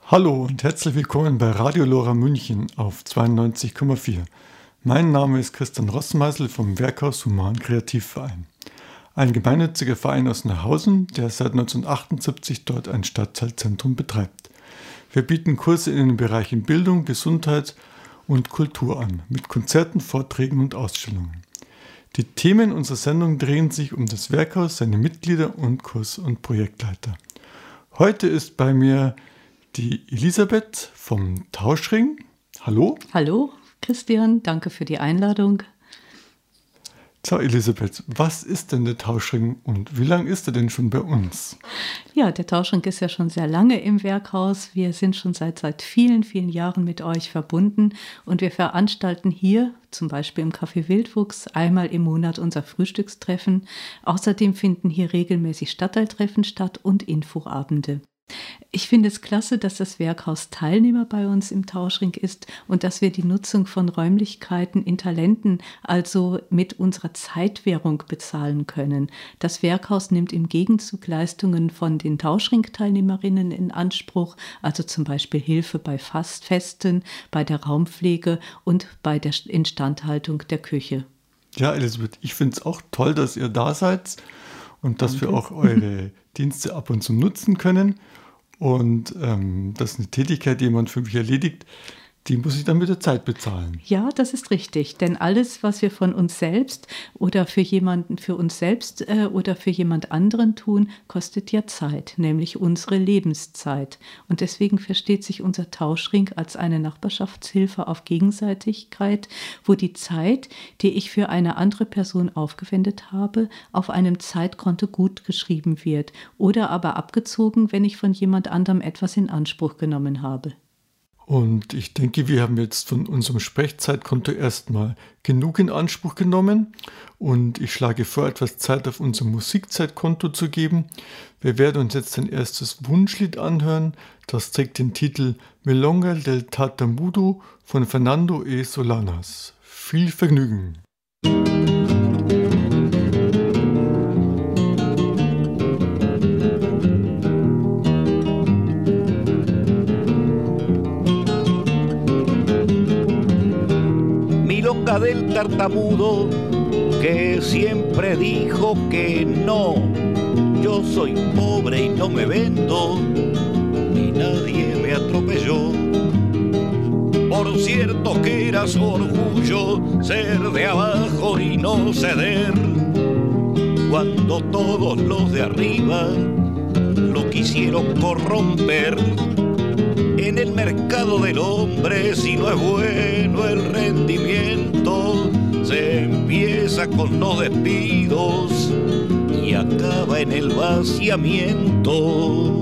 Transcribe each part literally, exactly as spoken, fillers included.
Hallo und herzlich willkommen bei Radio Lora München auf zweiundneunzig Komma vier. Mein Name ist Christian Rossmeißel vom Werkhaus Human Kreativverein. Ein gemeinnütziger Verein aus Nahausen, der seit neunzehnhundertachtundsiebzig dort ein Stadtteilzentrum betreibt. Wir bieten Kurse in den Bereichen Bildung, Gesundheit und Kultur an, mit Konzerten, Vorträgen und Ausstellungen. Die Themen unserer Sendung drehen sich um das Werkhaus, seine Mitglieder und Kurs- und Projektleiter. Heute ist bei mir die Elisabeth vom Tauschring. Hallo. Hallo Christian, danke für die Einladung. So Elisabeth, was ist denn der Tauschring und wie lange ist er denn schon bei uns? Ja, der Tauschring ist ja schon sehr lange im Werkhaus. Wir sind schon seit, seit vielen, vielen Jahren mit euch verbunden und wir veranstalten hier, zum Beispiel im Café Wildwuchs, einmal im Monat unser Frühstückstreffen. Außerdem finden hier regelmäßig Stadtteiltreffen statt und Infoabende. Ich finde es klasse, dass das Werkhaus Teilnehmer bei uns im Tauschring ist und dass wir die Nutzung von Räumlichkeiten in Talenten, also mit unserer Zeitwährung bezahlen können. Das Werkhaus nimmt im Gegenzug Leistungen von den Tauschring-Teilnehmerinnen in Anspruch, also zum Beispiel Hilfe bei Fastfesten, bei der Raumpflege und bei der Instandhaltung der Küche. Ja, Elisabeth, ich finde es auch toll, dass ihr da seid und dass Danke. wir auch eure Dienste ab und zu nutzen können. Und ähm, das ist eine Tätigkeit, die jemand für mich erledigt, die muss ich dann mit der Zeit bezahlen. Ja, das ist richtig, denn alles, was wir von uns selbst oder für jemanden, für uns selbst äh, oder für jemand anderen tun, kostet ja Zeit, nämlich unsere Lebenszeit. Und deswegen versteht sich unser Tauschring als eine Nachbarschaftshilfe auf Gegenseitigkeit, wo die Zeit, die ich für eine andere Person aufgewendet habe, auf einem Zeitkonto gut geschrieben wird oder aber abgezogen, wenn ich von jemand anderem etwas in Anspruch genommen habe. Und ich denke, wir haben jetzt von unserem Sprechzeitkonto erstmal genug in Anspruch genommen. Und ich schlage vor, etwas Zeit auf unser Musikzeitkonto zu geben. Wir werden uns jetzt ein erstes Wunschlied anhören. Das trägt den Titel Milonga del Tartamudo von Fernando E. Solanas. Viel Vergnügen! Del tartamudo que siempre dijo que no, yo soy pobre y no me vendo, ni nadie me atropelló. Por cierto que era su orgullo ser de abajo y no ceder, cuando todos los de arriba lo quisieron corromper. En el mercado del hombre, si no es bueno el rendimiento, se empieza con los despidos y acaba en el vaciamiento.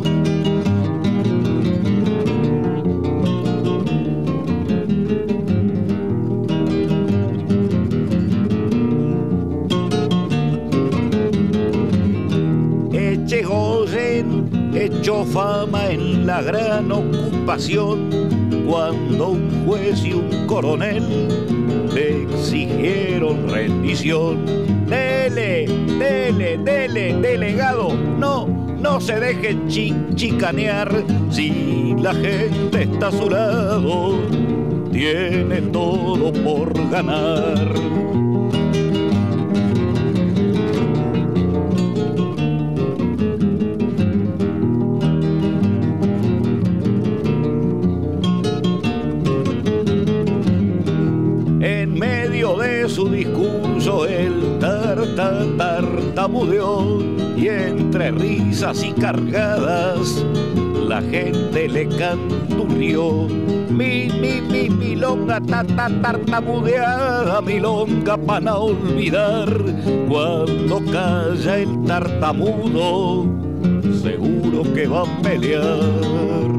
Echegoyen echó fama en la gran ocupación cuando un juez y un coronel le exigieron rendición. Dele, dele, dele, delegado, no, no se deje chi- chicanear. Si la gente está a su lado, tiene todo por ganar. Su discurso el tarta tartamudeó y entre risas y cargadas la gente le canturrió. Mi, mi, mi, milonga ta, ta, tartamudeada, milonga para no olvidar. Cuando calla el tartamudo, seguro que va a pelear.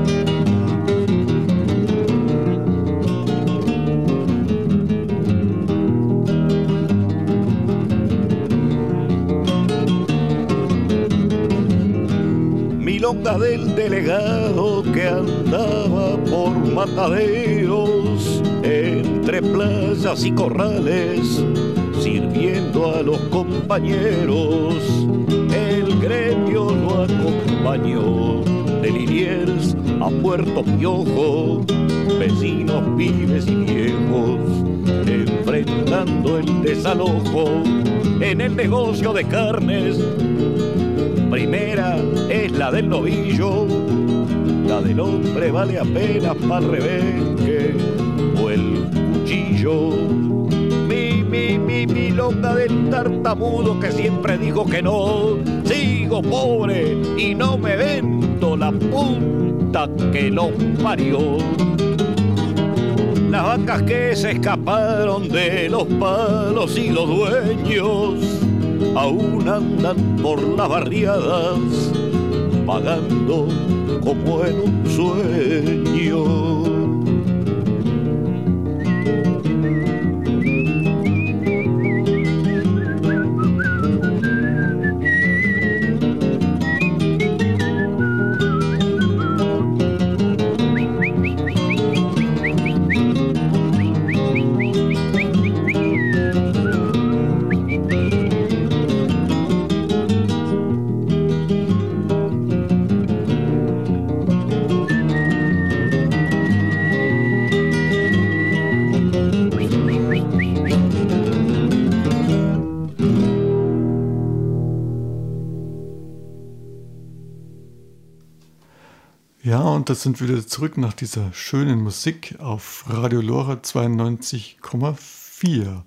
Milonga del delegado que andaba por mataderos entre playas y corrales sirviendo a los compañeros. El gremio lo acompañó de Liniers a Puerto Piojo, vecinos, pibes y viejos, enfrentando el desalojo en el negocio de carnes. Primera es la del novillo, la del hombre vale apenas pa'l rebenque o el cuchillo. Mi, mi, mi, mi loca del tartamudo que siempre dijo que no. Sigo pobre y no me vendo la puta que lo parió. Las vacas que se escaparon de los palos y los dueños aún andan por las barriadas pagando como en un sueño. Ja, und da sind wir wieder zurück nach dieser schönen Musik auf Radio Lora zweiundneunzig Komma vier.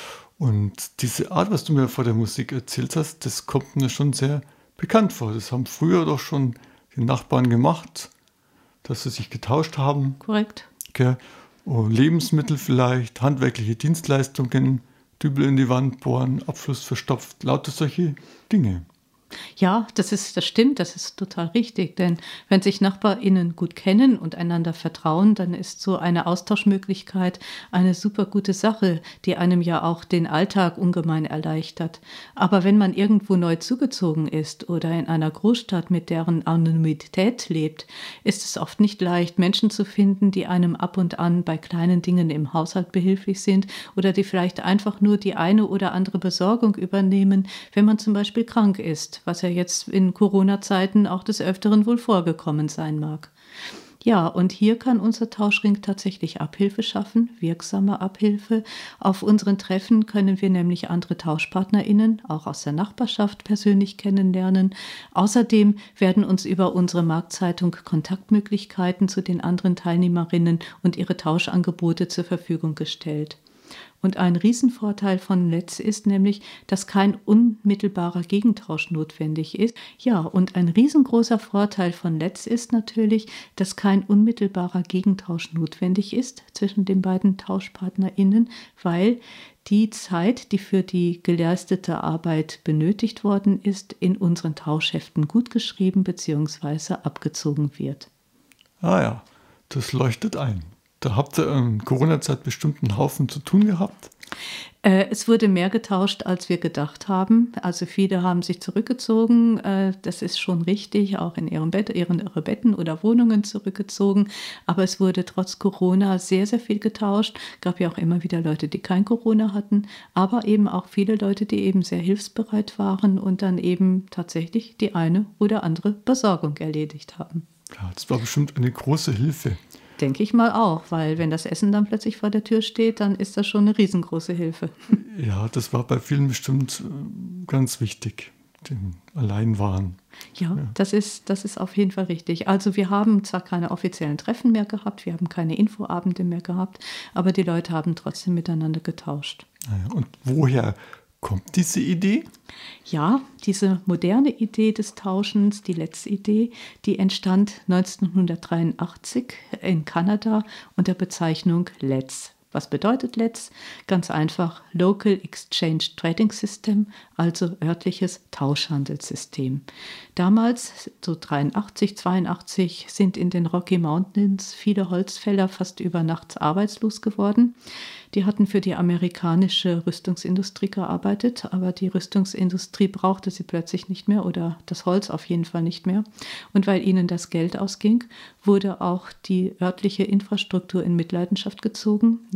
Und diese Art, was du mir vor der Musik erzählt hast, das kommt mir schon sehr bekannt vor. Das haben früher doch schon die Nachbarn gemacht, dass sie sich getauscht haben. Korrekt. Okay. Und Lebensmittel vielleicht, handwerkliche Dienstleistungen, Dübel in die Wand bohren, Abfluss verstopft, lauter solche Dinge. Ja, das ist, das stimmt, das ist total richtig, denn wenn sich NachbarInnen gut kennen und einander vertrauen, dann ist so eine Austauschmöglichkeit eine super gute Sache, die einem ja auch den Alltag ungemein erleichtert. Aber wenn man irgendwo neu zugezogen ist oder in einer Großstadt mit deren Anonymität lebt, ist es oft nicht leicht, Menschen zu finden, die einem ab und an bei kleinen Dingen im Haushalt behilflich sind oder die vielleicht einfach nur die eine oder andere Besorgung übernehmen, wenn man zum Beispiel krank ist, was ja jetzt in Corona-Zeiten auch des Öfteren wohl vorgekommen sein mag. Ja, und hier kann unser Tauschring tatsächlich Abhilfe schaffen, wirksame Abhilfe. Auf unseren Treffen können wir nämlich andere TauschpartnerInnen, auch aus der Nachbarschaft, persönlich kennenlernen. Außerdem werden uns über unsere Marktzeitung Kontaktmöglichkeiten zu den anderen Teilnehmerinnen und ihre Tauschangebote zur Verfügung gestellt. Und ein Riesenvorteil von Letz ist nämlich, dass kein unmittelbarer Gegentausch notwendig ist. Ja, und ein riesengroßer Vorteil von Letz ist natürlich, dass kein unmittelbarer Gegentausch notwendig ist zwischen den beiden TauschpartnerInnen, weil die Zeit, die für die geleistete Arbeit benötigt worden ist, in unseren Tauschheften gut geschrieben bzw. abgezogen wird. Ah ja, das leuchtet ein. Da habt ihr in Corona-Zeit bestimmt einen Haufen zu tun gehabt? Äh, es wurde mehr getauscht, als wir gedacht haben. Also viele haben sich zurückgezogen. Äh, das ist schon richtig, auch in ihrem Bett, ihren, ihre Betten oder Wohnungen zurückgezogen. Aber es wurde trotz Corona sehr, sehr viel getauscht. Es gab ja auch immer wieder Leute, die kein Corona hatten. Aber eben auch viele Leute, die eben sehr hilfsbereit waren und dann eben tatsächlich die eine oder andere Besorgung erledigt haben. Ja, das war bestimmt eine große Hilfe. Denke ich mal auch, weil wenn das Essen dann plötzlich vor der Tür steht, dann ist das schon eine riesengroße Hilfe. Ja, das war bei vielen bestimmt ganz wichtig, die allein waren. Ja, ja. Das ist, das ist auf jeden Fall richtig. Also wir haben zwar keine offiziellen Treffen mehr gehabt, wir haben keine Infoabende mehr gehabt, aber die Leute haben trotzdem miteinander getauscht. Und woher kommt diese Idee? Ja, diese moderne Idee des Tauschens, die letzte Idee, die entstand neunzehnhundertdreiundachtzig in Kanada unter Bezeichnung Let's. Was bedeutet Let's? Ganz einfach Local Exchange Trading System, also örtliches Tauschhandelssystem. Damals, so dreiundachtzig, zweiundachtzig, sind in den Rocky Mountains viele Holzfäller fast über Nacht arbeitslos geworden. Die hatten für die amerikanische Rüstungsindustrie gearbeitet, aber die Rüstungsindustrie brauchte sie plötzlich nicht mehr oder das Holz auf jeden Fall nicht mehr. Und weil ihnen das Geld ausging, wurde auch die örtliche Infrastruktur in Mitleidenschaft gezogen,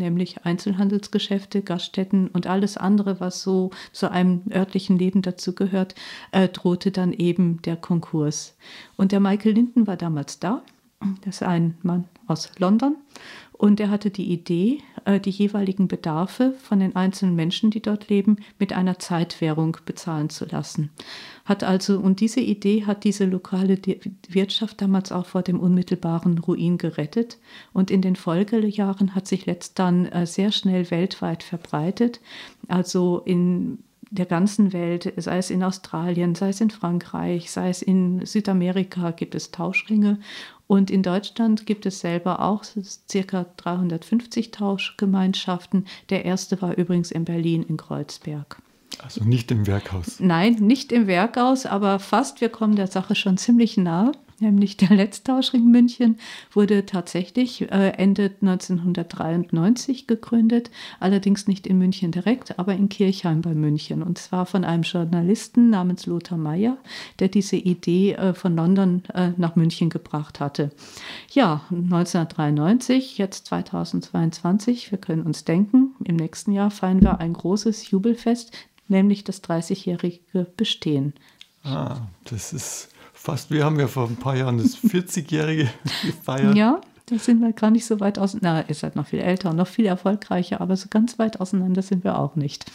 nämlich Einzelhandelsgeschäfte, Gaststätten und alles andere, was so zu einem örtlichen Leben dazugehört, äh, drohte dann eben der Konkurs. Und der Michael Linden war damals da. Das ist ein Mann aus London. Und er hatte die Idee, die jeweiligen Bedarfe von den einzelnen Menschen, die dort leben, mit einer Zeitwährung bezahlen zu lassen. Hat also, und diese Idee hat diese lokale Wirtschaft damals auch vor dem unmittelbaren Ruin gerettet. Und in den Folgejahren hat sich letzt dann sehr schnell weltweit verbreitet. Also in der ganzen Welt, sei es in Australien, sei es in Frankreich, sei es in Südamerika, gibt es Tauschringe. Und in Deutschland gibt es selber auch circa dreihundertfünfzig Tauschgemeinschaften. Der erste war übrigens in Berlin in Kreuzberg. Also nicht im Werkhaus. Nein, nicht im Werkhaus, aber fast. Wir kommen der Sache schon ziemlich nahe. Nämlich der Letztauschring München wurde tatsächlich äh, Ende neunzehnhundertdreiundneunzig gegründet, allerdings nicht in München direkt, aber in Kirchheim bei München. Und zwar von einem Journalisten namens Lothar Meyer, der diese Idee äh, von London äh, nach München gebracht hatte. Ja, neunzehnhundertdreiundneunzig, jetzt zweitausendzweiundzwanzig, wir können uns denken, im nächsten Jahr feiern wir ein großes Jubelfest, nämlich das dreißigjährige Bestehen. Ah, das ist fast, wir haben ja vor ein paar Jahren das vierzigjährige gefeiert. Ja, da sind wir gar nicht so weit auseinander. Na, ihr seid noch viel älter und noch viel erfolgreicher, aber so ganz weit auseinander sind wir auch nicht.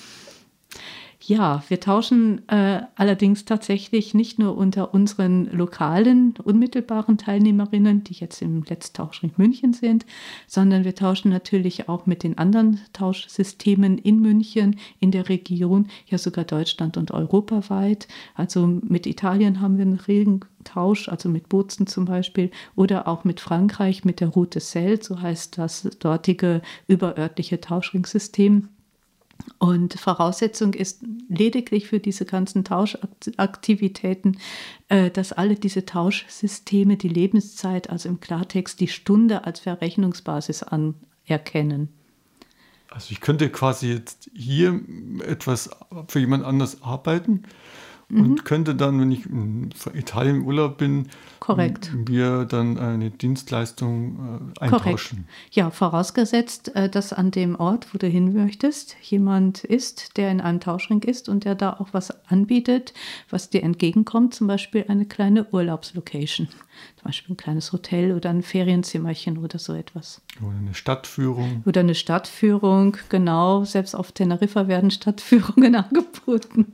Ja, wir tauschen äh, allerdings tatsächlich nicht nur unter unseren lokalen, unmittelbaren Teilnehmerinnen, die jetzt im Letztauschring München sind, sondern wir tauschen natürlich auch mit den anderen Tauschsystemen in München, in der Region, ja sogar Deutschland und europaweit. Also mit Italien haben wir einen regen Tausch, also mit Bozen zum Beispiel, oder auch mit Frankreich mit der Route Celle, so heißt das dortige überörtliche Tauschringsystem. Und Voraussetzung ist lediglich für diese ganzen Tauschaktivitäten, dass alle diese Tauschsysteme die Lebenszeit, also im Klartext die Stunde als Verrechnungsbasis anerkennen. Also ich könnte quasi jetzt hier etwas für jemand anders arbeiten und mhm. könnte dann, wenn ich in Italien im Urlaub bin, Korrekt. mir dann eine Dienstleistung äh, eintauschen. Korrekt. Ja, vorausgesetzt, äh, dass an dem Ort, wo du hin möchtest, jemand ist, der in einem Tauschring ist und der da auch was anbietet, was dir entgegenkommt, zum Beispiel eine kleine Urlaubslocation, zum Beispiel ein kleines Hotel oder ein Ferienzimmerchen oder so etwas. Oder eine Stadtführung. Oder eine Stadtführung, genau. Selbst auf Teneriffa werden Stadtführungen angeboten.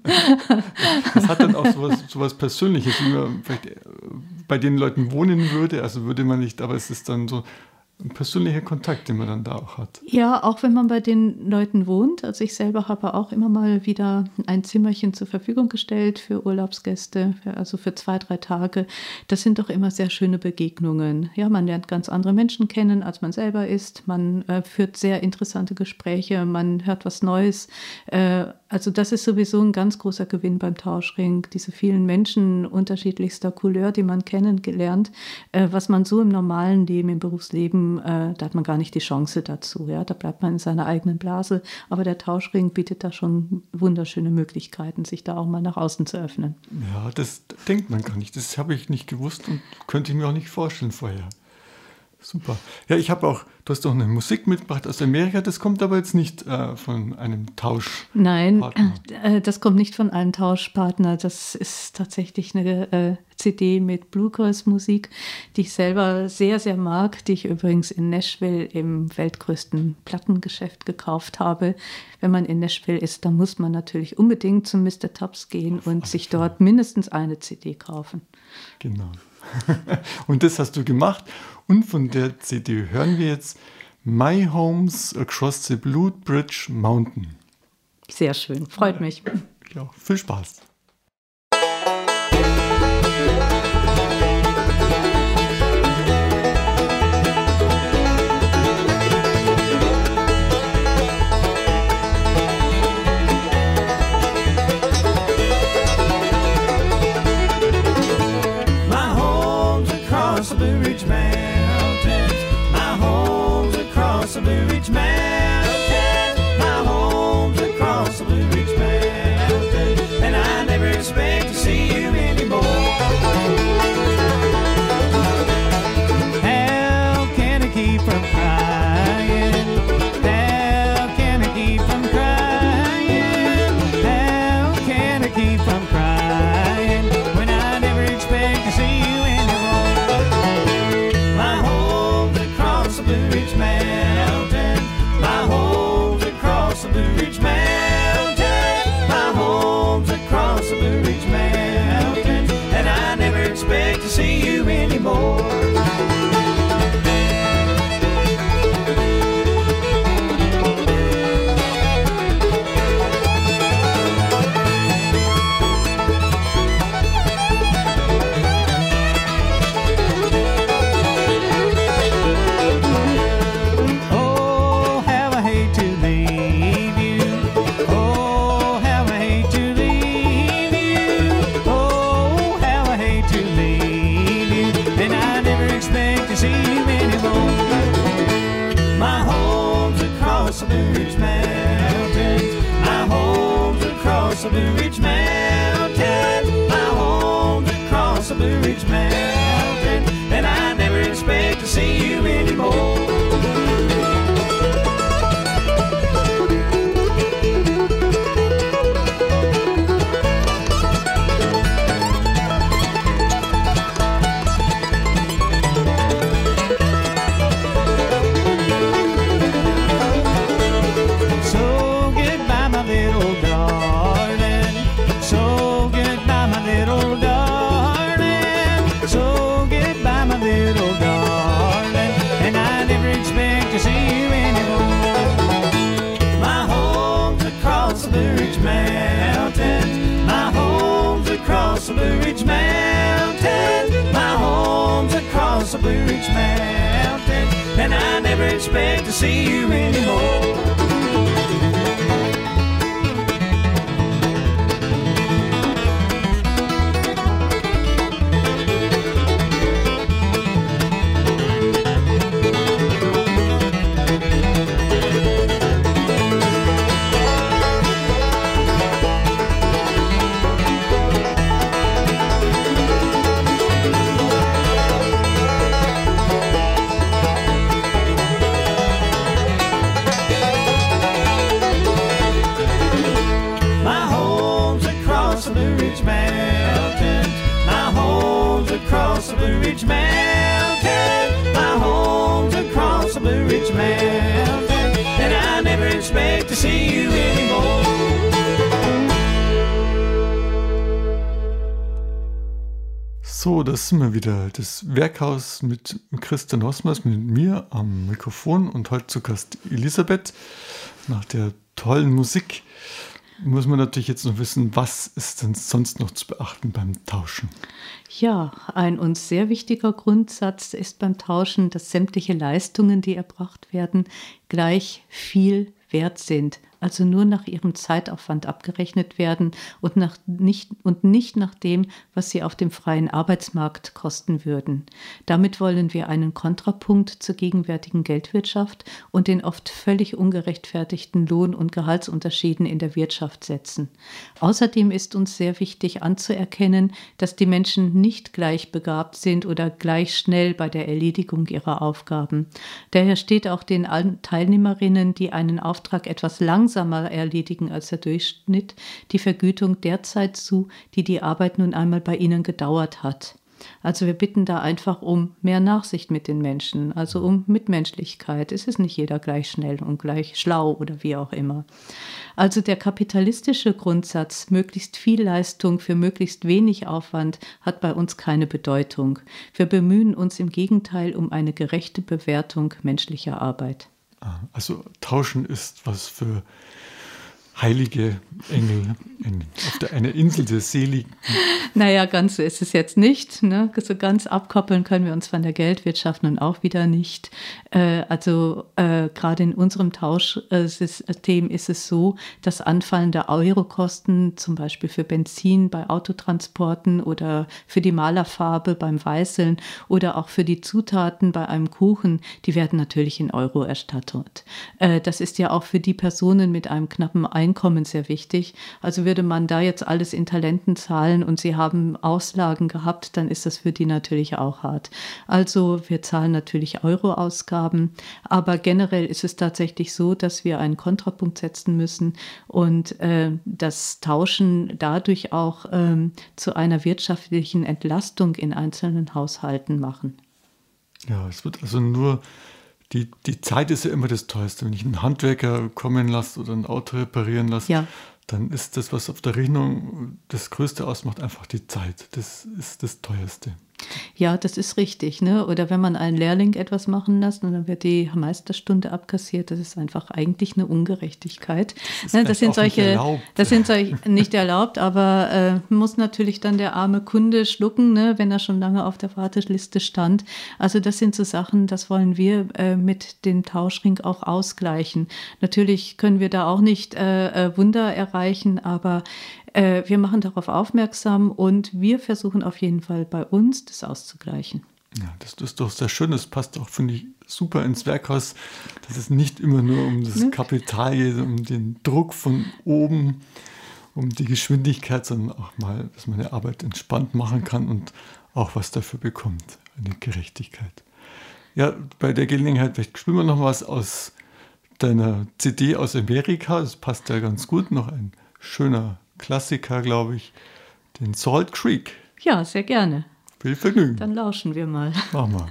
Das hat dann auch sowas, sowas Persönliches, wie man vielleicht bei den Leuten wohnen würde. Also würde man nicht, aber es ist dann so ein persönlicher Kontakt, den man dann da auch hat. Ja, auch wenn man bei den Leuten wohnt. Also ich selber habe auch immer mal wieder ein Zimmerchen zur Verfügung gestellt für Urlaubsgäste, für, also für zwei, drei Tage. Das sind doch immer sehr schöne Begegnungen. Ja, man lernt ganz andere Menschen kennen, als man selber ist. Man äh, führt sehr interessante Gespräche, man hört was Neues. Äh, also das ist sowieso ein ganz großer Gewinn beim Tauschring. Diese vielen Menschen unterschiedlichster Couleur, die man kennengelernt, äh, was man so im normalen Leben, im Berufsleben, da hat man gar nicht die Chance dazu. Ja? Da bleibt man in seiner eigenen Blase. Aber der Tauschring bietet da schon wunderschöne Möglichkeiten, sich da auch mal nach außen zu öffnen. Ja, das denkt man gar nicht. Das habe ich nicht gewusst und könnte ich mir auch nicht vorstellen vorher. Super. Ja, ich habe auch, du hast auch eine Musik mitgebracht aus Amerika, das kommt aber jetzt nicht äh, von einem Tauschpartner. Nein, äh, das kommt nicht von einem Tauschpartner. Das ist tatsächlich eine äh, C D mit Bluegrass-Musik, die ich selber sehr, sehr mag, die ich übrigens in Nashville im weltgrößten Plattengeschäft gekauft habe. Wenn man in Nashville ist, dann muss man natürlich unbedingt zum Mister Tubbs gehen Auf und sich dort mindestens eine C D kaufen. Genau. Und das hast du gemacht. Und von der C D hören wir jetzt My Home's Across the Blue Bridge Mountain. Sehr schön, freut mich. Ja, viel Spaß. Blue Ridge Mountains, my home's across the Blue Ridge Mountains, my home's across the Blue Ridge Mountains, and I never expect to see you anymore. How can I keep from crying? That the Blue Ridge Mountains. My home's across the Blue Ridge Mountains. My home's across the Blue Ridge Mountains. And I never expect to see you anymore. The Blue Ridge Mountains. My home's across the Blue Ridge Mountains, and I never expect to see you anymore. Across the Blue Ridge Mountain, my home's across the Blue Ridge Mountain, and I never expect to see you anymore. So, das sind wir wieder. Das Werkhaus mit Christian Rossmeißl, mit mir am Mikrofon und heute zu Gast Elisabeth. Nach der tollen Musik muss man natürlich jetzt noch wissen, was ist denn sonst noch zu beachten beim Tauschen? Ja, ein uns sehr wichtiger Grundsatz ist beim Tauschen, dass sämtliche Leistungen, die erbracht werden, gleich viel wert sind. Also nur nach ihrem Zeitaufwand abgerechnet werden und, nach nicht, und nicht nach dem, was sie auf dem freien Arbeitsmarkt kosten würden. Damit wollen wir einen Kontrapunkt zur gegenwärtigen Geldwirtschaft und den oft völlig ungerechtfertigten Lohn- und Gehaltsunterschieden in der Wirtschaft setzen. Außerdem ist uns sehr wichtig anzuerkennen, dass die Menschen nicht gleich begabt sind oder gleich schnell bei der Erledigung ihrer Aufgaben. Daher steht auch den Teilnehmerinnen, die einen Auftrag etwas langsamer erledigen als der Durchschnitt, die Vergütung der Zeit zu, die die Arbeit nun einmal bei ihnen gedauert hat. Also wir bitten da einfach um mehr Nachsicht mit den Menschen, also um Mitmenschlichkeit. Es ist nicht jeder gleich schnell und gleich schlau oder wie auch immer. Also der kapitalistische Grundsatz, möglichst viel Leistung für möglichst wenig Aufwand, hat bei uns keine Bedeutung. Wir bemühen uns im Gegenteil um eine gerechte Bewertung menschlicher Arbeit. Also Tauschen ist was für heilige Engel auf der, einer Insel der Seligen. Naja, ganz so ist es jetzt nicht. Ne? So ganz abkoppeln können wir uns von der Geldwirtschaft nun auch wieder nicht. Äh, also äh, gerade in unserem Tauschsystem ist es so, dass anfallende Eurokosten, zum Beispiel für Benzin bei Autotransporten oder für die Malerfarbe beim Weißeln oder auch für die Zutaten bei einem Kuchen, die werden natürlich in Euro erstattet. Äh, das ist ja auch für die Personen mit einem knappen Einkommen sehr wichtig. Also würde man da jetzt alles in Talenten zahlen und sie haben Auslagen gehabt, dann ist das für die natürlich auch hart. Also wir zahlen natürlich Euro-Ausgaben, aber generell ist es tatsächlich so, dass wir einen Kontrapunkt setzen müssen und äh, das Tauschen dadurch auch ähm, zu einer wirtschaftlichen Entlastung in einzelnen Haushalten machen. Ja, es wird also nur Die, die Zeit ist ja immer das Teuerste. Wenn ich einen Handwerker kommen lasse oder ein Auto reparieren lasse, ja. dann ist das, was auf der Rechnung das Größte ausmacht, einfach die Zeit. Das ist das Teuerste. Ja, das ist richtig, ne? Oder wenn man einen Lehrling etwas machen lässt und dann wird die Meisterstunde abkassiert, das ist einfach eigentlich eine Ungerechtigkeit. Das, ne? das sind solche, das sind solche nicht erlaubt, aber äh, muss natürlich dann der arme Kunde schlucken, ne? Wenn er schon lange auf der Warteliste stand. Also das sind so Sachen, das wollen wir äh, mit dem Tauschring auch ausgleichen. Natürlich können wir da auch nicht äh, Wunder erreichen, aber wir machen darauf aufmerksam und wir versuchen auf jeden Fall bei uns, das auszugleichen. Ja, das ist doch sehr schön. Das passt auch, finde ich, super ins Werkhaus, dass es nicht immer nur um das Kapital geht, um den Druck von oben, um die Geschwindigkeit, sondern auch mal, dass man eine Arbeit entspannt machen kann und auch was dafür bekommt, eine Gerechtigkeit. Ja, bei der Gelegenheit, vielleicht spielen wir noch was aus deiner C D aus Amerika. Das passt ja ganz gut. Noch ein schöner Klassiker, glaube ich, den Salt Creek. Ja, sehr gerne. Viel Vergnügen. Dann lauschen wir mal. Mach mal.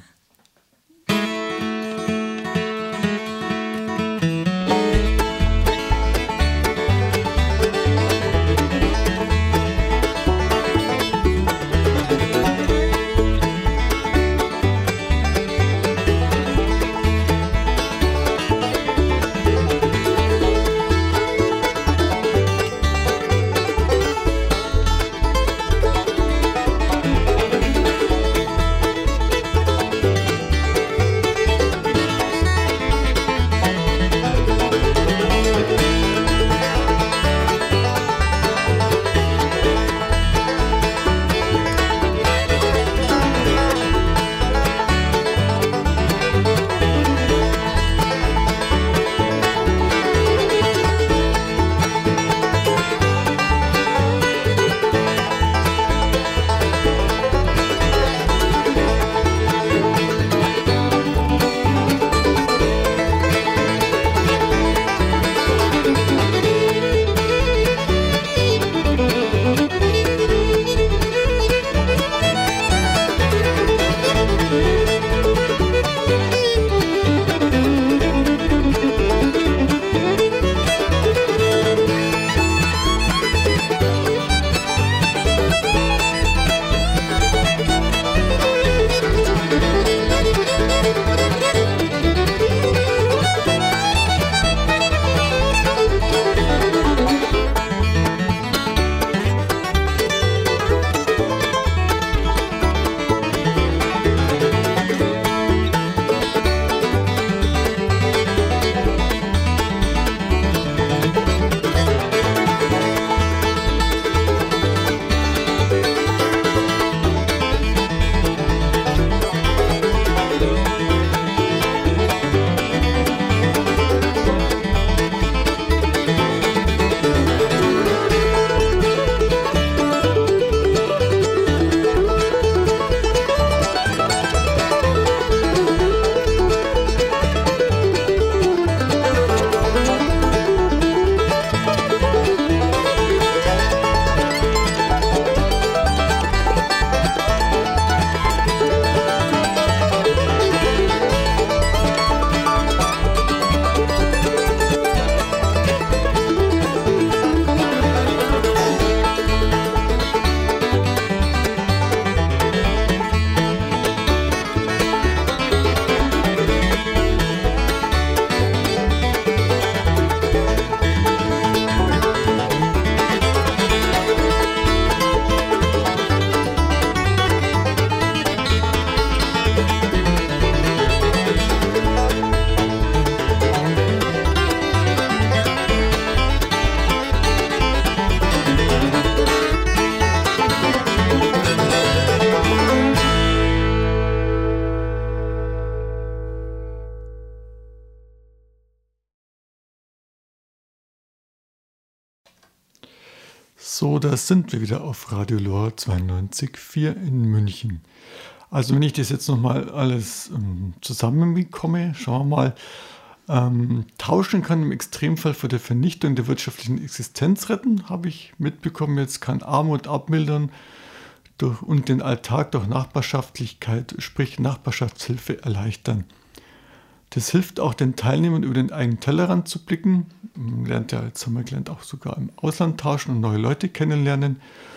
So, da sind wir wieder auf Radio Lora zweiundneunzig Komma vier in München. Also wenn ich das jetzt nochmal alles ähm, zusammenbekomme, schauen wir mal. Ähm, tauschen kann im Extremfall vor der Vernichtung der wirtschaftlichen Existenz retten, habe ich mitbekommen. Jetzt kann Armut abmildern durch, und den Alltag durch Nachbarschaftlichkeit, sprich Nachbarschaftshilfe, erleichtern. Das hilft auch den Teilnehmern, über den eigenen Tellerrand zu blicken. Man lernt ja, jetzt haben wir gelernt, auch sogar im Ausland tauschen und neue Leute kennenlernen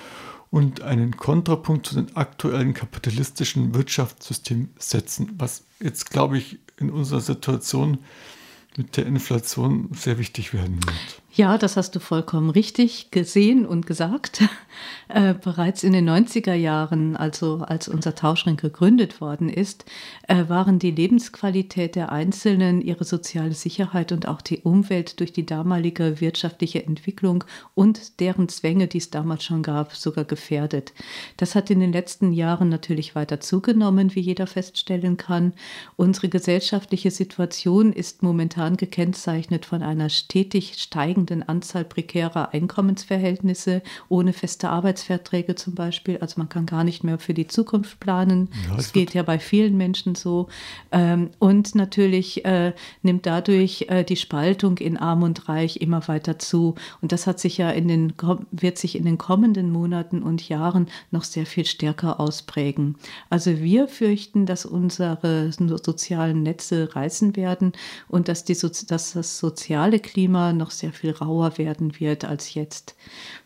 und einen Kontrapunkt zu den aktuellen kapitalistischen Wirtschaftssystem setzen, was jetzt, glaube ich, in unserer Situation mit der Inflation sehr wichtig werden wird. Ja, das hast du vollkommen richtig gesehen und gesagt. Äh, bereits in den neunziger Jahren, also als unser Tauschring gegründet worden ist, äh, waren die Lebensqualität der Einzelnen, ihre soziale Sicherheit und auch die Umwelt durch die damalige wirtschaftliche Entwicklung und deren Zwänge, die es damals schon gab, sogar gefährdet. Das hat in den letzten Jahren natürlich weiter zugenommen, wie jeder feststellen kann. Unsere gesellschaftliche Situation ist momentan gekennzeichnet von einer stetig steigenden Anzahl prekärer Einkommensverhältnisse ohne feste Arbeitsverträge zum Beispiel. Also man kann gar nicht mehr für die Zukunft planen. Ja, das geht ja bei vielen Menschen so. Ähm, und natürlich äh, nimmt dadurch äh, die Spaltung in Arm und Reich immer weiter zu. Und das hat sich ja in den, wird sich in den kommenden Monaten und Jahren noch sehr viel stärker ausprägen. Also wir fürchten, dass unsere sozialen Netze reißen werden und dass, die, dass das soziale Klima noch sehr viel rauer werden wird als jetzt.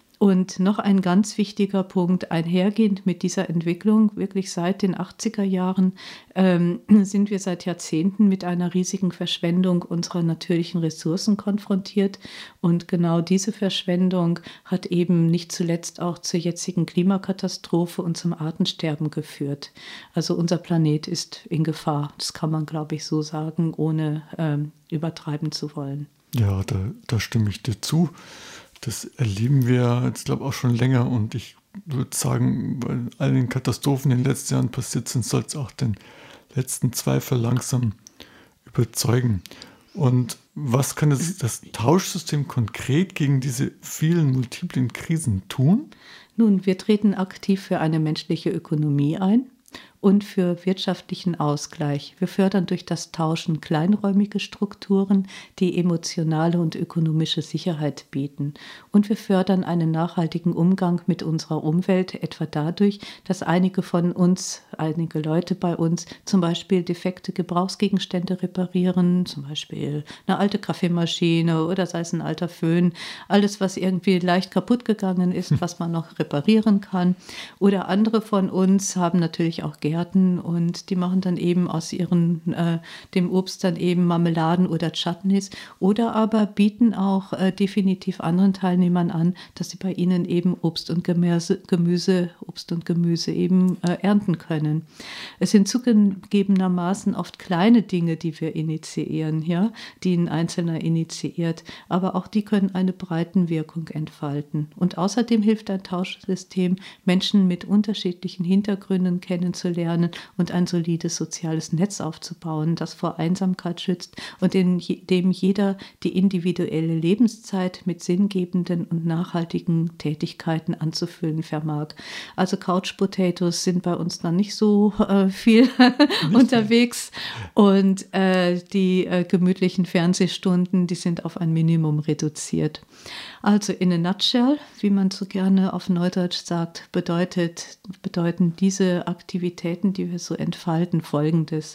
Und noch ein ganz wichtiger Punkt, einhergehend mit dieser Entwicklung, wirklich seit den achtziger Jahren, ähm, sind wir seit Jahrzehnten mit einer riesigen Verschwendung unserer natürlichen Ressourcen konfrontiert. Und genau diese Verschwendung hat eben nicht zuletzt auch zur jetzigen Klimakatastrophe und zum Artensterben geführt. Also unser Planet ist in Gefahr, das kann man, glaube ich, so sagen, ohne ähm, übertreiben zu wollen. Ja, da, da stimme ich dir zu. Das erleben wir jetzt, glaube ich, auch schon länger. Und ich würde sagen, bei all den Katastrophen, die in den letzten Jahren passiert sind, soll es auch den letzten Zweifel langsam überzeugen. Und was kann das, das Tauschsystem konkret gegen diese vielen multiplen Krisen tun? Nun, wir treten aktiv für eine menschliche Ökonomie ein und für wirtschaftlichen Ausgleich. Wir fördern durch das Tauschen kleinräumige Strukturen, die emotionale und ökonomische Sicherheit bieten. Und wir fördern einen nachhaltigen Umgang mit unserer Umwelt, etwa dadurch, dass einige von uns, einige Leute bei uns zum Beispiel defekte Gebrauchsgegenstände reparieren, zum Beispiel eine alte Kaffeemaschine oder sei es ein alter Föhn, alles, was irgendwie leicht kaputt gegangen ist, was man noch reparieren kann. Oder andere von uns haben natürlich auch Gärten und die machen dann eben aus ihren, äh, dem Obst dann eben Marmeladen oder Chutneys oder aber bieten auch äh, definitiv anderen Teilnehmern an, dass sie bei ihnen eben Obst und Gemüse, Gemüse Obst und Gemüse eben äh, ernten können. Es sind zugegebenermaßen oft kleine Dinge, die wir initiieren, ja, die ein Einzelner initiiert, aber auch die können eine Breitenwirkung entfalten. Und außerdem hilft ein Tauschsystem, Menschen mit unterschiedlichen Hintergründen kennenzulernen und ein solides soziales Netz aufzubauen, das vor Einsamkeit schützt und in dem jeder die individuelle Lebenszeit mit sinngebenden und nachhaltigen Tätigkeiten anzufüllen vermag. Also Couch Potatoes sind bei uns dann nicht so äh, viel unterwegs und äh, die äh, gemütlichen Fernsehstunden, die sind auf ein Minimum reduziert. Also in a nutshell, wie man so gerne auf Neudeutsch sagt, bedeutet, bedeuten diese Aktivitäten, die wir so entfalten, Folgendes.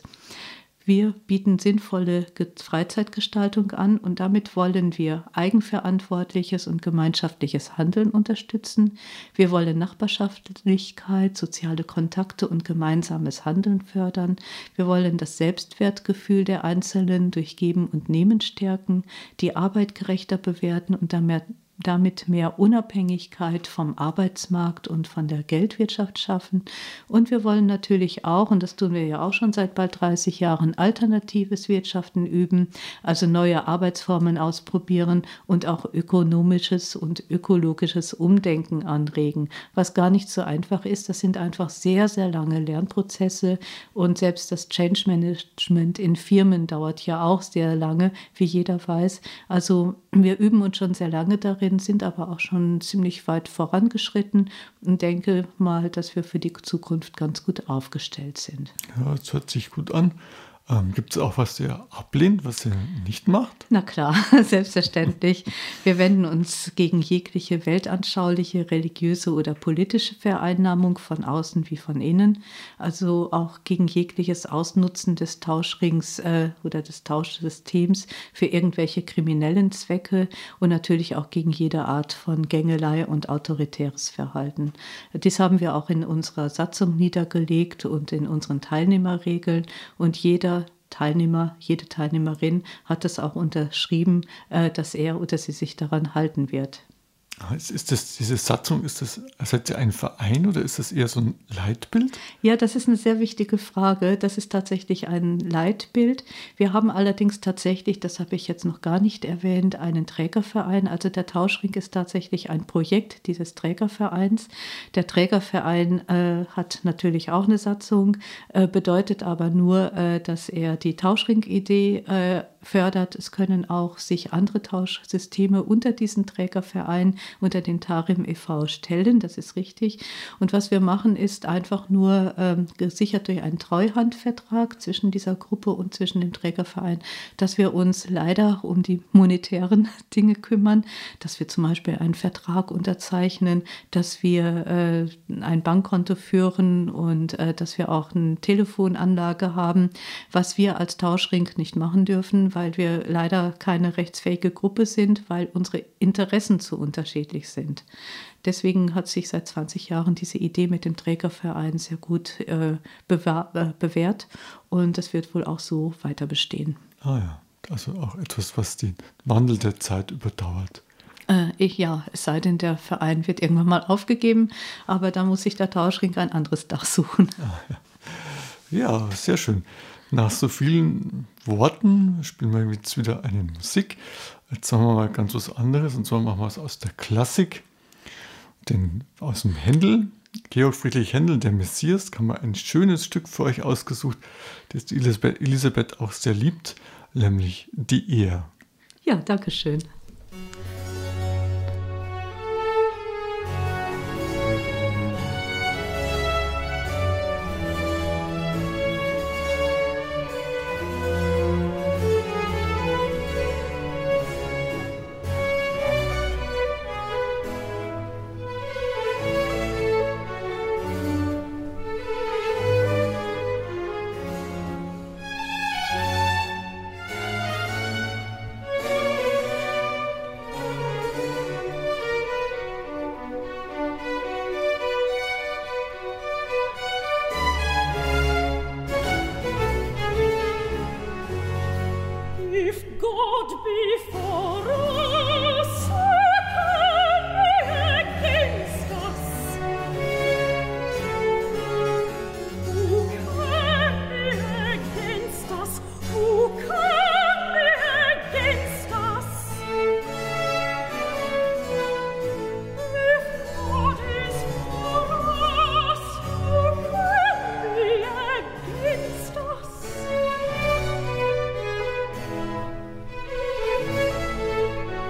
Wir bieten sinnvolle Freizeitgestaltung an und damit wollen wir eigenverantwortliches und gemeinschaftliches Handeln unterstützen. Wir wollen Nachbarschaftlichkeit, soziale Kontakte und gemeinsames Handeln fördern. Wir wollen das Selbstwertgefühl der Einzelnen durch Geben und Nehmen stärken, die Arbeit gerechter bewerten und damit damit mehr Unabhängigkeit vom Arbeitsmarkt und von der Geldwirtschaft schaffen. Und wir wollen natürlich auch, und das tun wir ja auch schon seit bald dreißig Jahren, alternatives Wirtschaften üben, also neue Arbeitsformen ausprobieren und auch ökonomisches und ökologisches Umdenken anregen, was gar nicht so einfach ist. Das sind einfach sehr, sehr lange Lernprozesse und selbst das Change Management in Firmen dauert ja auch sehr lange, wie jeder weiß. Also wir üben uns schon sehr lange darin, sind aber auch schon ziemlich weit vorangeschritten und denke mal, dass wir für die Zukunft ganz gut aufgestellt sind. Ja, das hört sich gut an. Ähm, gibt es auch, was ihr ablehnt, was ihr nicht macht? Na klar, selbstverständlich. Wir wenden uns gegen jegliche weltanschauliche, religiöse oder politische Vereinnahmung von außen wie von innen. Also auch gegen jegliches Ausnutzen des Tauschrings äh, oder des Tauschsystems für irgendwelche kriminellen Zwecke und natürlich auch gegen jede Art von Gängelei und autoritäres Verhalten. Dies haben wir auch in unserer Satzung niedergelegt und in unseren Teilnehmerregeln und jeder Teilnehmer, jede Teilnehmerin hat das auch unterschrieben, äh, dass er oder sie sich daran halten wird. Ist das, diese Satzung, ist das, seid ihr ein Verein oder ist das eher so ein Leitbild? Ja, das ist eine sehr wichtige Frage. Das ist tatsächlich ein Leitbild. Wir haben allerdings tatsächlich, das habe ich jetzt noch gar nicht erwähnt, einen Trägerverein. Also der Tauschring ist tatsächlich ein Projekt dieses Trägervereins. Der Trägerverein äh, hat natürlich auch eine Satzung, äh, bedeutet aber nur, äh, dass er die Tauschring-Idee äh, fördert. Es können auch sich andere Tauschsysteme unter diesen Trägerverein, unter den Tarim e V stellen, das ist richtig. Und was wir machen, ist einfach nur ähm, gesichert durch einen Treuhandvertrag zwischen dieser Gruppe und zwischen dem Trägerverein, dass wir uns leider um die monetären Dinge kümmern, dass wir zum Beispiel einen Vertrag unterzeichnen, dass wir äh, ein Bankkonto führen und äh, dass wir auch eine Telefonanlage haben, was wir als Tauschring nicht machen dürfen, weil wir leider keine rechtsfähige Gruppe sind, weil unsere Interessen zu unterschiedlich sind. Deswegen hat sich seit zwanzig Jahren diese Idee mit dem Trägerverein sehr gut äh, bewahr, äh, bewährt und das wird wohl auch so weiter bestehen. Ah ja, also auch etwas, was den Wandel der Zeit überdauert. Äh, ich, ja, es sei denn, der Verein wird irgendwann mal aufgegeben, aber da muss sich der Tauschring ein anderes Dach suchen. Ah, ja. ja, sehr schön. Nach so vielen Worten spielen wir jetzt wieder eine Musik. Jetzt sagen wir mal ganz was anderes, und zwar machen wir es aus der Klassik, den, aus dem Händel. Georg Friedrich Händel, der Messias, kann man ein schönes Stück für euch ausgesucht, das die Elisabeth, Elisabeth auch sehr liebt, nämlich die Ehe. Ja, danke schön. Thank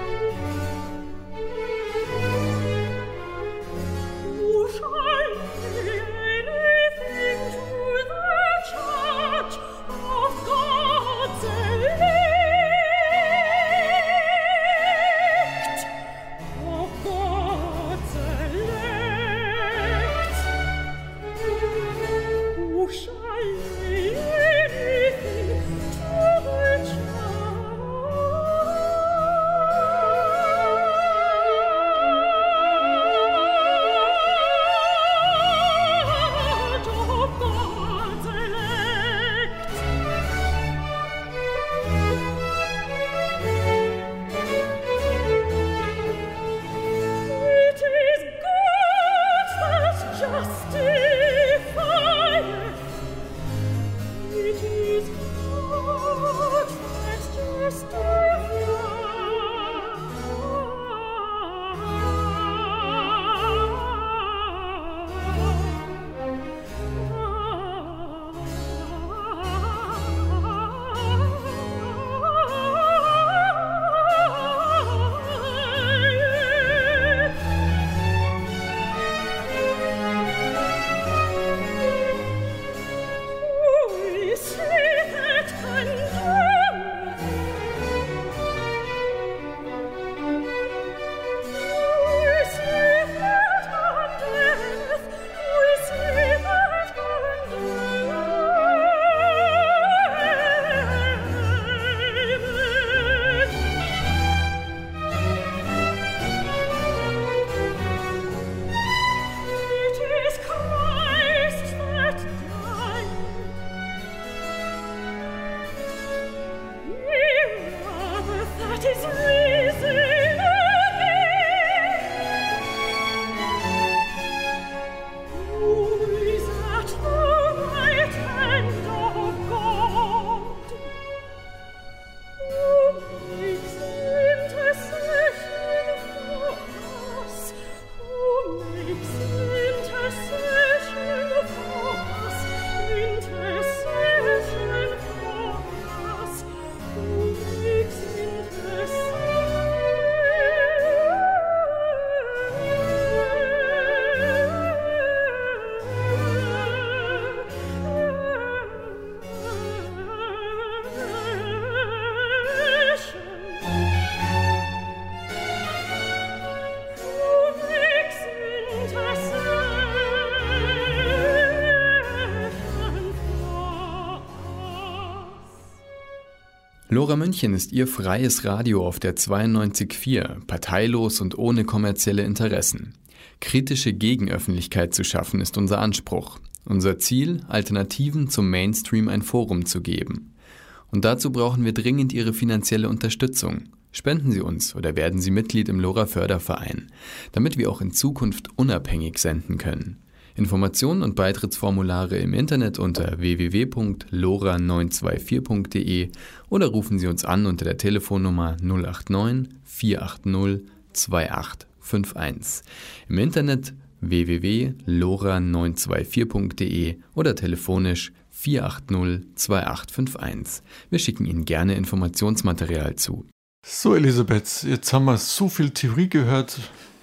Lora München ist Ihr freies Radio auf der zweiundneunzig Komma vier, parteilos und ohne kommerzielle Interessen. Kritische Gegenöffentlichkeit zu schaffen ist unser Anspruch. Unser Ziel, Alternativen zum Mainstream ein Forum zu geben. Und dazu brauchen wir dringend Ihre finanzielle Unterstützung. Spenden Sie uns oder werden Sie Mitglied im Lora Förderverein, damit wir auch in Zukunft unabhängig senden können. Informationen und Beitrittsformulare im Internet unter w w w punkt lora neun zwei vier punkt d e oder rufen Sie uns an unter der Telefonnummer null acht neun vier acht null zwei acht fünf eins. Im Internet w w w punkt lora neun zwei vier punkt d e oder telefonisch vier acht null zwei acht fünf eins. Wir schicken Ihnen gerne Informationsmaterial zu. So, Elisabeth, jetzt haben wir so viel Theorie gehört.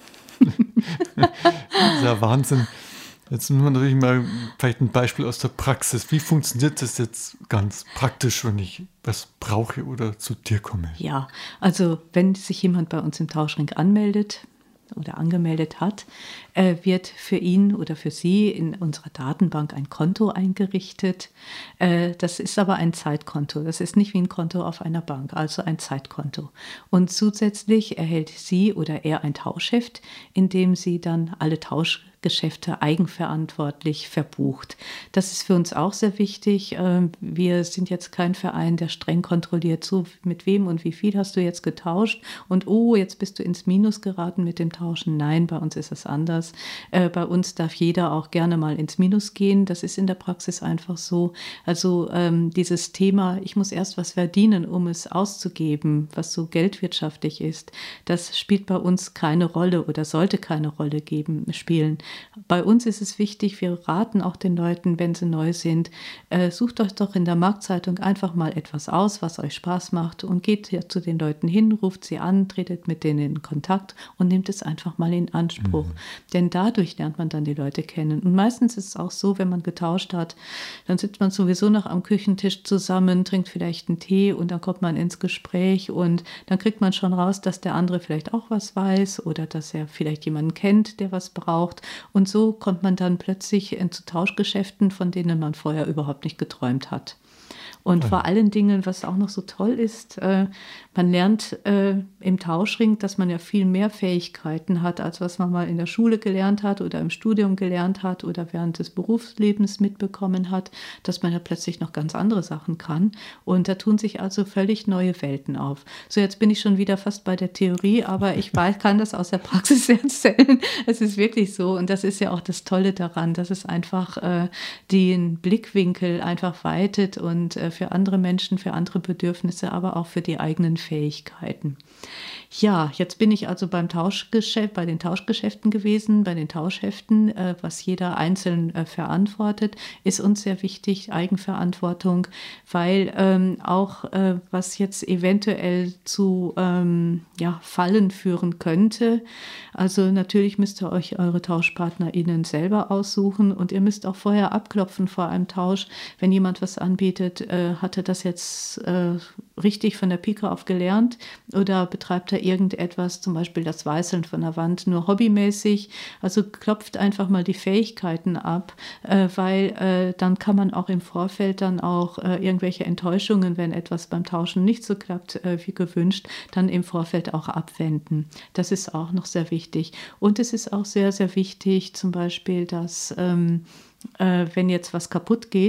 Das ist ja Wahnsinn. Jetzt müssen wir natürlich mal vielleicht ein Beispiel aus der Praxis. Wie funktioniert das jetzt ganz praktisch, wenn ich was brauche oder zu dir komme? Ja, also wenn sich jemand bei uns im Tauschring anmeldet oder angemeldet hat, äh, wird für ihn oder für sie in unserer Datenbank ein Konto eingerichtet. Äh, das ist aber ein Zeitkonto. Das ist nicht wie ein Konto auf einer Bank, also ein Zeitkonto. Und zusätzlich erhält sie oder er ein Tauschheft, in dem sie dann alle Tauschgeschäfte eigenverantwortlich verbucht. Das ist für uns auch sehr wichtig. Wir sind jetzt kein Verein, der streng kontrolliert, so mit wem und wie viel hast du jetzt getauscht und oh, jetzt bist du ins Minus geraten mit dem Tauschen. Nein, bei uns ist es anders. Bei uns darf jeder auch gerne mal ins Minus gehen. Das ist in der Praxis einfach so. Also dieses Thema, ich muss erst was verdienen, um es auszugeben, was so geldwirtschaftlich ist, das spielt bei uns keine Rolle oder sollte keine Rolle geben, spielen. Bei uns ist es wichtig, wir raten auch den Leuten, wenn sie neu sind, äh, sucht euch doch in der Marktzeitung einfach mal etwas aus, was euch Spaß macht und geht ja zu den Leuten hin, ruft sie an, tretet mit denen in Kontakt und nimmt es einfach mal in Anspruch. Mhm. Denn dadurch lernt man dann die Leute kennen. Und meistens ist es auch so, wenn man getauscht hat, dann sitzt man sowieso noch am Küchentisch zusammen, trinkt vielleicht einen Tee und dann kommt man ins Gespräch und dann kriegt man schon raus, dass der andere vielleicht auch was weiß oder dass er vielleicht jemanden kennt, der was braucht. Und so kommt man dann plötzlich zu Tauschgeschäften, von denen man vorher überhaupt nicht geträumt hat. Und ja. vor allen Dingen, was auch noch so toll ist, äh, man lernt äh, im Tauschring, dass man ja viel mehr Fähigkeiten hat, als was man mal in der Schule gelernt hat oder im Studium gelernt hat oder während des Berufslebens mitbekommen hat, dass man ja plötzlich noch ganz andere Sachen kann. Und da tun sich also völlig neue Welten auf. So, jetzt bin ich schon wieder fast bei der Theorie, aber ich weiß, kann das aus der Praxis erzählen. Es ist wirklich so und das ist ja auch das Tolle daran, dass es einfach äh, den Blickwinkel einfach weitet und äh, für andere Menschen, für andere Bedürfnisse, aber auch für die eigenen Fähigkeiten. Ja, jetzt bin ich also beim Tauschgeschäft, bei den Tauschgeschäften gewesen, bei den Tauschheften, äh, was jeder einzeln äh, verantwortet, ist uns sehr wichtig, Eigenverantwortung, weil ähm, auch äh, was jetzt eventuell zu ähm, ja, Fallen führen könnte, also natürlich müsst ihr euch eure TauschpartnerInnen selber aussuchen und ihr müsst auch vorher abklopfen vor einem Tausch, wenn jemand was anbietet, äh, hat er das jetzt äh, richtig von der Pike auf gelernt oder betreibt er irgendetwas, zum Beispiel das Weißeln von der Wand, nur hobbymäßig. Also klopft einfach mal die Fähigkeiten ab, äh, weil äh, dann kann man auch im Vorfeld dann auch äh, irgendwelche Enttäuschungen, wenn etwas beim Tauschen nicht so klappt äh, wie gewünscht, dann im Vorfeld auch abwenden. Das ist auch noch sehr wichtig. Und es ist auch sehr, sehr wichtig, zum Beispiel, dass ähm, äh, wenn jetzt was kaputt geht,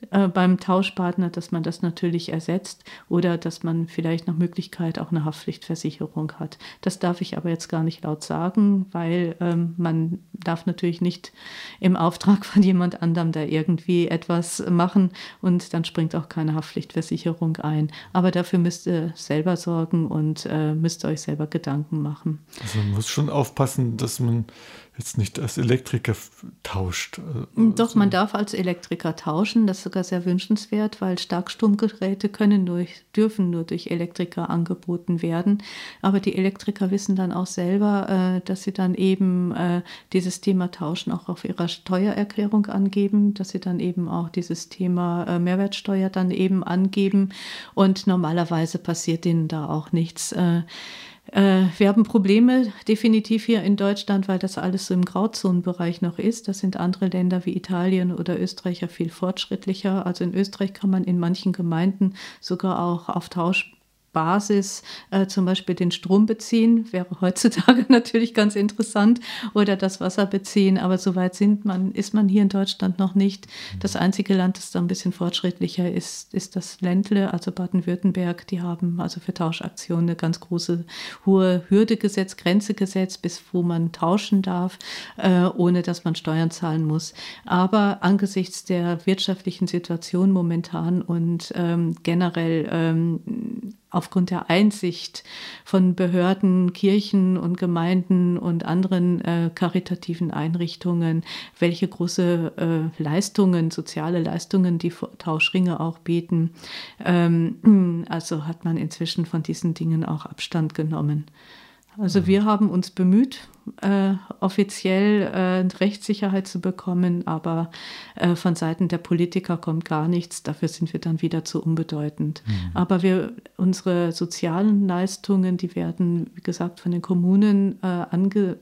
äh, beim Tauschpartner, dass man das natürlich ersetzt oder dass man vielleicht nach Möglichkeit auch eine Haftpflichtversicherung hat. Das darf ich aber jetzt gar nicht laut sagen, weil ähm, man darf natürlich nicht im Auftrag von jemand anderem da irgendwie etwas machen und dann springt auch keine Haftpflichtversicherung ein. Aber dafür müsst ihr selber sorgen und äh, müsst euch selber Gedanken machen. Also man muss schon aufpassen, dass man jetzt nicht als Elektriker tauscht. Doch, man darf als Elektriker tauschen, das ist sogar sehr wünschenswert, weil Starkstromgeräte können durch, dürfen nur durch Elektriker angeboten werden. Aber die Elektriker wissen dann auch selber, äh, dass sie dann eben äh, dieses Thema Tauschen auch auf ihrer Steuererklärung angeben, dass sie dann eben auch dieses Thema äh, Mehrwertsteuer dann eben angeben und normalerweise passiert denen da auch nichts. Äh, Äh, wir haben Probleme definitiv hier in Deutschland, weil das alles so im Grauzonenbereich noch ist. Das sind andere Länder wie Italien oder Österreich ja viel fortschrittlicher. Also in Österreich kann man in manchen Gemeinden sogar auch auf Tausch Basis äh, zum Beispiel den Strom beziehen, wäre heutzutage natürlich ganz interessant, oder das Wasser beziehen, aber so weit sind man, ist man hier in Deutschland noch nicht. Das einzige Land, das da ein bisschen fortschrittlicher ist, ist das Ländle, also Baden-Württemberg. Die haben also für Tauschaktionen eine ganz große, hohe Hürde gesetzt, Grenze gesetzt, bis wo man tauschen darf, äh, ohne dass man Steuern zahlen muss. Aber angesichts der wirtschaftlichen Situation momentan und ähm, generell ähm, aufgrund der Einsicht von Behörden, Kirchen und Gemeinden und anderen äh, karitativen Einrichtungen, welche große äh, Leistungen, soziale Leistungen die Tauschringe auch bieten. Ähm, also hat man inzwischen von diesen Dingen auch Abstand genommen. Also wir haben uns bemüht, äh, offiziell äh, Rechtssicherheit zu bekommen, aber äh, von Seiten der Politiker kommt gar nichts. Dafür sind wir dann wieder zu unbedeutend. Mhm. Aber wir, unsere sozialen Leistungen, die werden, wie gesagt, von den Kommunen äh, ange-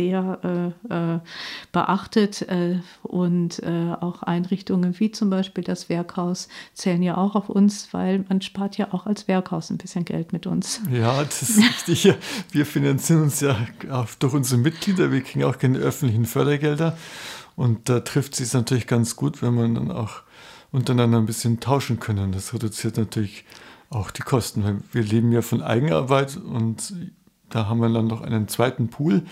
sehr äh, äh, beachtet äh, und äh, auch Einrichtungen wie zum Beispiel das Werkhaus zählen ja auch auf uns, weil man spart ja auch als Werkhaus ein bisschen Geld mit uns. Ja, das ist richtig. Wir finanzieren uns ja durch unsere Mitglieder, wir kriegen auch keine öffentlichen Fördergelder und da trifft es sich natürlich ganz gut, wenn man dann auch untereinander ein bisschen tauschen können. Das reduziert natürlich auch die Kosten, weil wir leben ja von Eigenarbeit und da haben wir dann noch einen zweiten Pool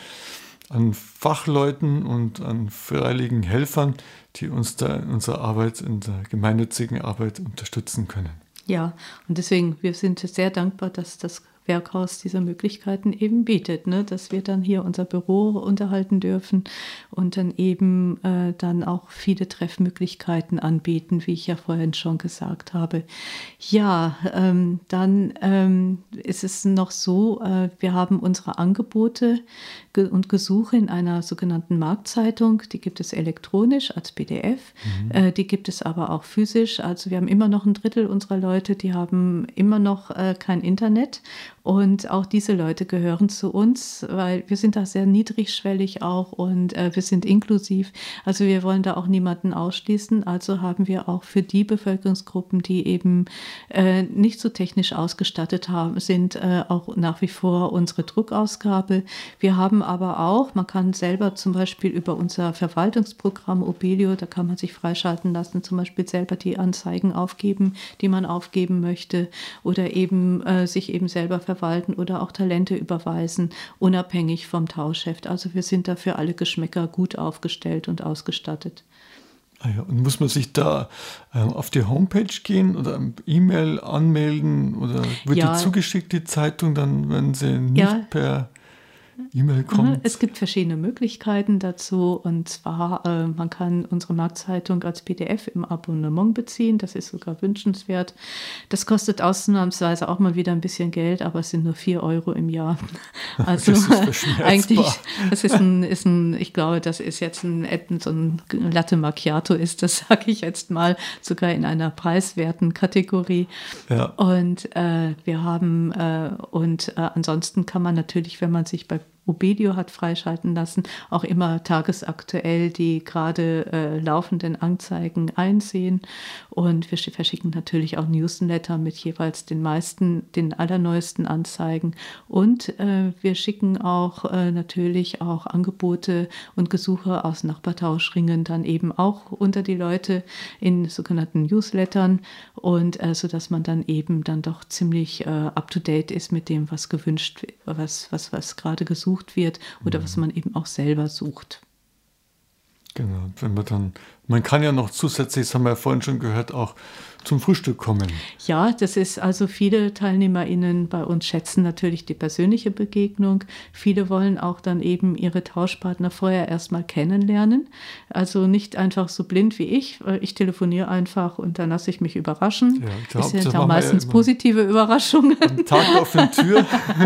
an Fachleuten und an freiwilligen Helfern, die uns da in unserer Arbeit, in der gemeinnützigen Arbeit unterstützen können. Ja, und deswegen, wir sind sehr dankbar, dass das Werkhaus diese Möglichkeiten eben bietet, ne? Dass wir dann hier unser Büro unterhalten dürfen und dann eben äh, dann auch viele Treffmöglichkeiten anbieten, wie ich ja vorhin schon gesagt habe. Ja, ähm, dann ähm, ist es noch so, äh, wir haben unsere Angebote ge- und Gesuche in einer sogenannten Marktzeitung, die gibt es elektronisch als P D F, mhm. äh, die gibt es aber auch physisch, also wir haben immer noch ein Drittel unserer Leute, die haben immer noch äh, kein Internet. Und auch diese Leute gehören zu uns, weil wir sind da sehr niedrigschwellig auch und äh, wir sind inklusiv. Also wir wollen da auch niemanden ausschließen. Also haben wir auch für die Bevölkerungsgruppen, die eben äh, nicht so technisch ausgestattet haben, sind äh, auch nach wie vor unsere Druckausgabe. Wir haben aber auch, man kann selber zum Beispiel über unser Verwaltungsprogramm Obelio, da kann man sich freischalten lassen, zum Beispiel selber die Anzeigen aufgeben, die man aufgeben möchte oder eben äh, sich eben selber verwalten oder auch Talente überweisen, unabhängig vom Tauschheft. Also wir sind da für alle Geschmäcker gut aufgestellt und ausgestattet. Ah ja, und muss man sich da ähm, auf die Homepage gehen oder E-Mail anmelden oder wird ja. die zugeschickt, die Zeitung, dann, wenn sie nicht ja. per E-Mail kommt? Es gibt verschiedene Möglichkeiten dazu und zwar, äh, man kann unsere Marktzeitung als P D F im Abonnement beziehen, das ist sogar wünschenswert. Das kostet ausnahmsweise auch mal wieder ein bisschen Geld, aber es sind nur vier Euro im Jahr. Also das ist eigentlich, das ist ein, ist ein, ich glaube, das ist jetzt ein, so ein Latte Macchiato ist, das sage ich jetzt mal, sogar in einer preiswerten Kategorie. Ja. Und äh, wir haben, äh, und äh, ansonsten kann man natürlich, wenn man sich bei Obelio hat freischalten lassen, auch immer tagesaktuell die gerade äh, laufenden Anzeigen einsehen. Und wir verschicken natürlich auch Newsletter mit jeweils den meisten, den allerneuesten Anzeigen. Und äh, wir schicken auch äh, natürlich auch Angebote und Gesuche aus Nachbartauschringen dann eben auch unter die Leute in sogenannten Newslettern, und äh, so dass man dann eben dann doch ziemlich äh, up to date ist mit dem, was gewünscht, was was was gerade gesucht wird oder mhm. was man eben auch selber sucht. Genau, wenn man dann, man kann ja noch zusätzlich, das haben wir ja vorhin schon gehört, auch zum Frühstück kommen. Ja, das ist also, viele TeilnehmerInnen bei uns schätzen natürlich die persönliche Begegnung. Viele wollen auch dann eben ihre Tauschpartner vorher erstmal kennenlernen. Also nicht einfach so blind wie ich. Ich telefoniere einfach und dann lasse ich mich überraschen. Ja, ich glaub, ist ja da meistens ja positive Überraschungen. Am Tag auf der Tür,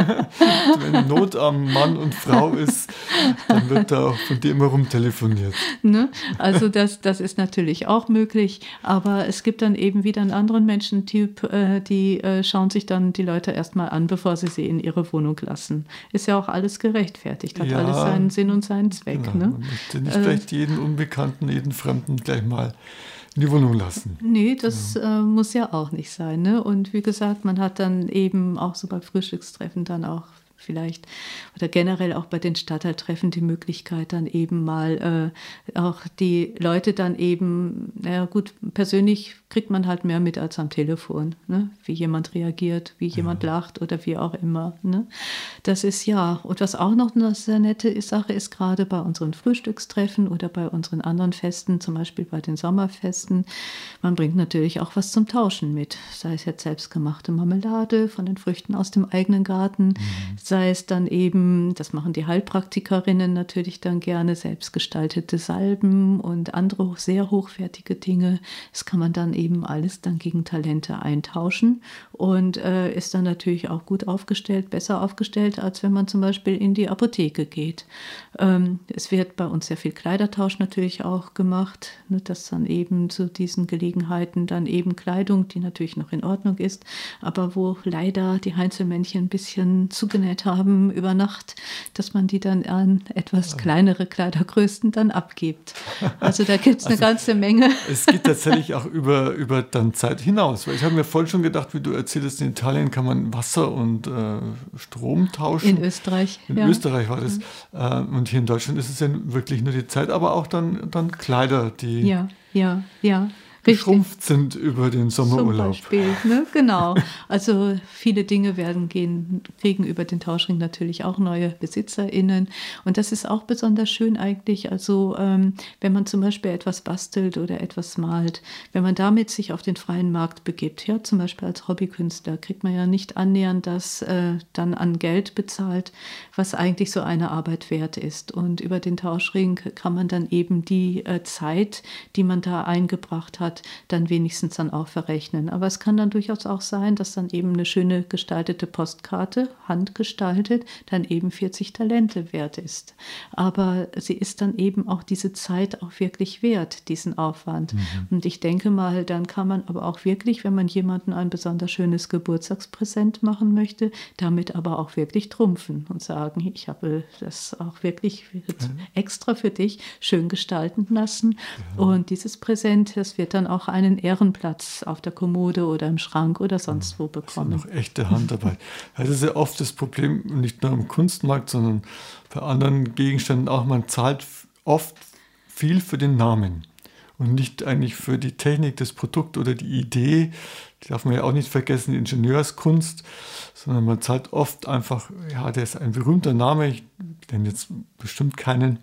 wenn Not am Mann und Frau ist, dann wird da auch von dir immer rumtelefoniert. Ne? Also das, das ist natürlich auch möglich, aber es gibt dann eben wieder einen anderen Menschentyp, äh, die äh, schauen sich dann die Leute erstmal an, bevor sie sie in ihre Wohnung lassen. Ist ja auch alles gerechtfertigt, hat ja alles seinen Sinn und seinen Zweck. Genau. Ne? Man möchte nicht äh, vielleicht jeden Unbekannten, jeden Fremden gleich mal in die Wohnung lassen. Nee, das ja. äh, muss ja auch nicht sein. Ne? Und wie gesagt, man hat dann eben auch so bei Frühstückstreffen dann auch vielleicht oder generell auch bei den Stadtteiltreffen die Möglichkeit, dann eben mal äh, auch die Leute dann eben, naja gut, persönlich kriegt man halt mehr mit als am Telefon, ne? Wie jemand reagiert, wie jemand ja. lacht oder wie auch immer. Ne? Das ist ja, und was auch noch eine sehr nette Sache ist, gerade bei unseren Frühstückstreffen oder bei unseren anderen Festen, zum Beispiel bei den Sommerfesten, man bringt natürlich auch was zum Tauschen mit, sei es jetzt selbstgemachte Marmelade von den Früchten aus dem eigenen Garten, mhm. sei es dann eben, das machen die Heilpraktikerinnen natürlich dann gerne, selbstgestaltete Salben und andere sehr hochwertige Dinge. Das kann man dann eben alles dann gegen Talente eintauschen und äh, ist dann natürlich auch gut aufgestellt, besser aufgestellt, als wenn man zum Beispiel in die Apotheke geht. Ähm, es wird bei uns sehr viel Kleidertausch natürlich auch gemacht, ne, dass dann eben zu diesen Gelegenheiten dann eben Kleidung, die natürlich noch in Ordnung ist, aber wo leider die Heinzelmännchen ein bisschen zugenäht haben über Nacht, dass man die dann an etwas kleinere Kleidergrößen dann abgibt. Also da gibt es eine also, ganze Menge. Es geht tatsächlich auch über, über dann Zeit hinaus. Weil ich habe mir vorhin schon gedacht, wie du erzählst, in Italien kann man Wasser und äh, Strom tauschen. In Österreich. In ja. Österreich war das. Mhm. Und hier in Deutschland ist es ja wirklich nur die Zeit, aber auch dann, dann Kleider, die ja, ja, ja. geschrumpft sind über den Sommerurlaub. Zum Beispiel, ne? Genau. Also viele Dinge werden gehen, kriegen über den Tauschring natürlich auch neue BesitzerInnen. Und das ist auch besonders schön eigentlich. Also ähm, wenn man zum Beispiel etwas bastelt oder etwas malt, wenn man damit sich auf den freien Markt begibt, ja, zum Beispiel als Hobbykünstler, kriegt man ja nicht annähernd das äh, dann an Geld bezahlt, was eigentlich so eine Arbeit wert ist. Und über den Tauschring kann man dann eben die äh, Zeit, die man da eingebracht hat, dann wenigstens dann auch verrechnen. Aber es kann dann durchaus auch sein, dass dann eben eine schöne gestaltete Postkarte, handgestaltet, dann eben vierzig Talente wert ist. Aber sie ist dann eben auch diese Zeit auch wirklich wert, diesen Aufwand. Mhm. Und ich denke mal, dann kann man aber auch wirklich, wenn man jemandem ein besonders schönes Geburtstagspräsent machen möchte, damit aber auch wirklich trumpfen und sagen, ich habe das auch wirklich extra für dich schön gestalten lassen. Ja. Und dieses Präsent, das wird dann auch einen Ehrenplatz auf der Kommode oder im Schrank oder sonst wo bekommen. Das ist noch echte Handarbeit. Das ist ja oft das Problem, nicht nur am Kunstmarkt, sondern bei anderen Gegenständen auch. Man zahlt oft viel für den Namen und nicht eigentlich für die Technik, das Produkt oder die Idee. Die darf man ja auch nicht vergessen, die Ingenieurskunst, sondern man zahlt oft einfach, ja, der ist ein berühmter Name, ich nenne jetzt bestimmt keinen,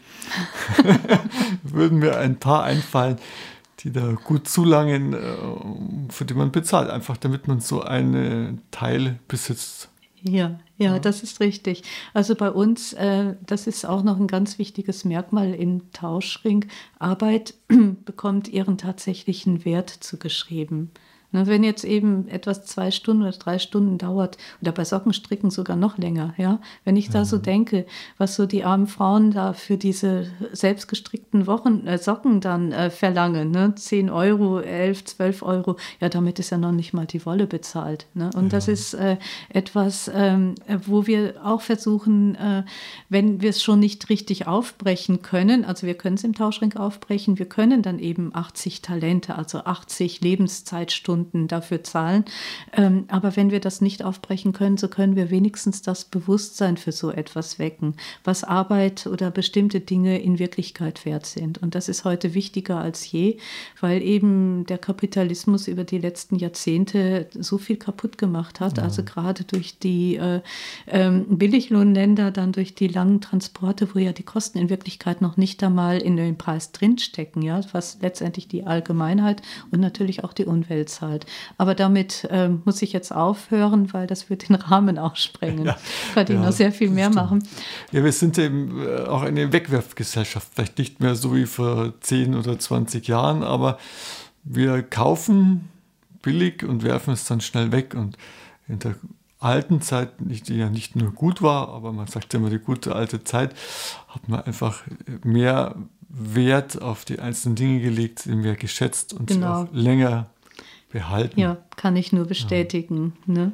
würden mir ein paar einfallen, die da gut zulangen, für die man bezahlt, einfach damit man so einen Teil besitzt. Ja, ja, das ist richtig. Also bei uns, äh, das ist auch noch ein ganz wichtiges Merkmal im Tauschring. Arbeit bekommt ihren tatsächlichen Wert zugeschrieben. Ne, wenn jetzt eben etwas zwei Stunden oder drei Stunden dauert oder bei Sockenstricken sogar noch länger, ja, wenn ich da so denke, was so die armen Frauen da für diese selbstgestrickten Wochen, äh, Socken dann äh, verlangen, ne, zehn Euro, elf, zwölf Euro, ja, damit ist ja noch nicht mal die Wolle bezahlt. Ne? Und ja. das ist äh, etwas, ähm, wo wir auch versuchen, äh, wenn wir es schon nicht richtig aufbrechen können, also wir können es im Tauschring aufbrechen, wir können dann eben achtzig Talente, also achtzig Lebenszeitstunden dafür zahlen. Ähm, aber wenn wir das nicht aufbrechen können, so können wir wenigstens das Bewusstsein für so etwas wecken, was Arbeit oder bestimmte Dinge in Wirklichkeit wert sind. Und das ist heute wichtiger als je, weil eben der Kapitalismus über die letzten Jahrzehnte so viel kaputt gemacht hat. Ja. Also gerade durch die äh, ähm, Billiglohnländer, dann durch die langen Transporte, wo ja die Kosten in Wirklichkeit noch nicht einmal in den Preis drinstecken, ja, was letztendlich die Allgemeinheit und natürlich auch die Umwelt zahlt. Aber damit äh, muss ich jetzt aufhören, weil das wird den Rahmen auch sprengen. Ja, könnte ich ja, noch sehr viel mehr stimmt. machen. Ja, wir sind eben auch eine Wegwerfgesellschaft, vielleicht nicht mehr so wie vor zehn oder zwanzig Jahren, aber wir kaufen billig und werfen es dann schnell weg. Und in der alten Zeit, die ja nicht nur gut war, aber man sagt ja immer die gute alte Zeit, hat man einfach mehr Wert auf die einzelnen Dinge gelegt, die wir geschätzt und genau. auch länger behalten. Ja, kann ich nur bestätigen. Ja. Ne?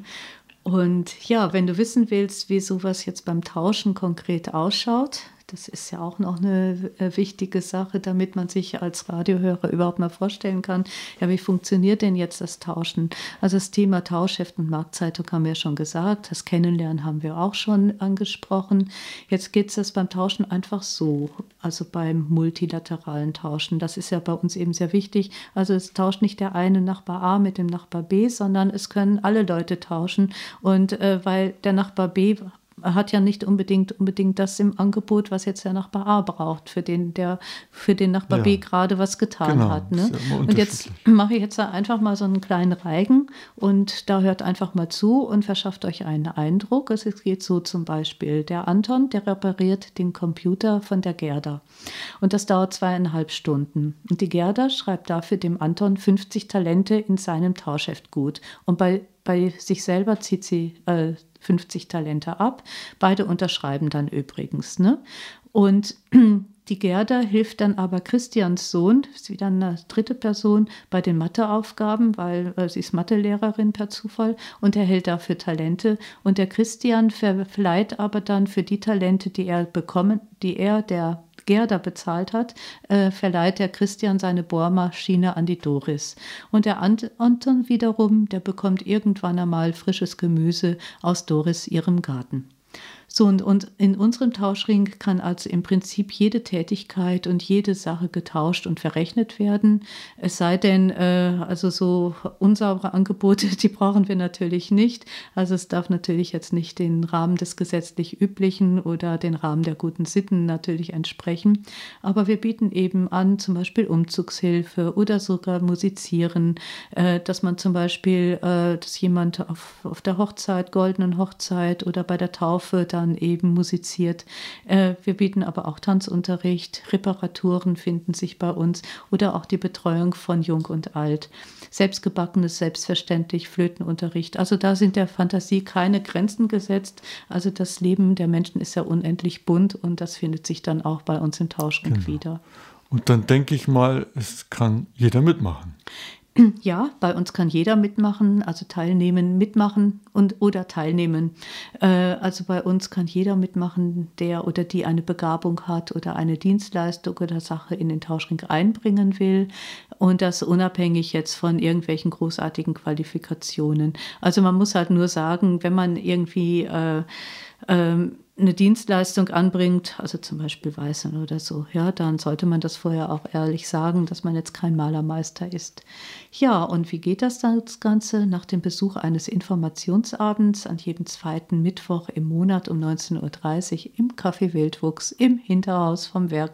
Und ja, wenn du wissen willst, wie sowas jetzt beim Tauschen konkret ausschaut, das ist ja auch noch eine äh, wichtige Sache, damit man sich als Radiohörer überhaupt mal vorstellen kann, ja, wie funktioniert denn jetzt das Tauschen? Also das Thema Tauschheft und Marktzeitung haben wir schon gesagt, das Kennenlernen haben wir auch schon angesprochen. Jetzt geht es beim Tauschen einfach so, also beim multilateralen Tauschen. Das ist ja bei uns eben sehr wichtig. Also es tauscht nicht der eine Nachbar A mit dem Nachbar B, sondern es können alle Leute tauschen. Und äh, weil der Nachbar B hat ja nicht unbedingt, unbedingt das im Angebot, was jetzt der Nachbar A braucht, für den, der für den Nachbar ja. B gerade was getan genau, hat. Ne? Ja und jetzt mache ich jetzt einfach mal so einen kleinen Reigen und da hört einfach mal zu und verschafft euch einen Eindruck. Es geht so zum Beispiel, der Anton, der repariert den Computer von der Gerda und das dauert zweieinhalb Stunden. Und die Gerda schreibt dafür dem Anton fünfzig Talente in seinem Tauschheft gut und bei, bei sich selber zieht sie äh, fünfzig Talente ab. Beide unterschreiben dann übrigens. Ne? Und die Gerda hilft dann aber Christians Sohn, ist wieder eine dritte Person, bei den Matheaufgaben, weil äh, sie ist Mathelehrerin per Zufall und erhält dafür Talente. Und der Christian verleiht aber dann für die Talente, die er bekommen, die er der Gerda bezahlt hat, äh, verleiht der Christian seine Bohrmaschine an die Doris. Und der Anton wiederum, der bekommt irgendwann einmal frisches Gemüse aus Doris ihrem Garten. So, und, und in unserem Tauschring kann also im Prinzip jede Tätigkeit und jede Sache getauscht und verrechnet werden. Es sei denn, äh, also so unsaubere Angebote, die brauchen wir natürlich nicht. Also es darf natürlich jetzt nicht den Rahmen des gesetzlich Üblichen oder den Rahmen der guten Sitten natürlich entsprechen. Aber wir bieten eben an, zum Beispiel Umzugshilfe oder sogar Musizieren, äh, dass man zum Beispiel, äh, dass jemand auf, auf der Hochzeit, goldenen Hochzeit oder bei der Taufe dann eben musiziert. Äh, wir bieten aber auch Tanzunterricht, Reparaturen finden sich bei uns oder auch die Betreuung von Jung und Alt. Selbstgebackenes, selbstverständlich, Flötenunterricht. Also da sind der Fantasie keine Grenzen gesetzt. Also das Leben der Menschen ist ja unendlich bunt und das findet sich dann auch bei uns im Tauschring genau. wieder. Und dann denke ich mal, es kann jeder mitmachen. Ja, bei uns kann jeder mitmachen, also teilnehmen, mitmachen und oder teilnehmen. Äh, also bei uns kann jeder mitmachen, der oder die eine Begabung hat oder eine Dienstleistung oder Sache in den Tauschring einbringen will. Und das unabhängig jetzt von irgendwelchen großartigen Qualifikationen. Also man muss halt nur sagen, wenn man irgendwie äh, ähm, eine Dienstleistung anbringt, also zum Beispiel Weißen oder so, ja, dann sollte man das vorher auch ehrlich sagen, dass man jetzt kein Malermeister ist. Ja, und wie geht das dann das Ganze? Nach dem Besuch eines Informationsabends an jedem zweiten Mittwoch im Monat um neunzehn Uhr dreißig im Café Wildwuchs im Hinterhaus vom Werk,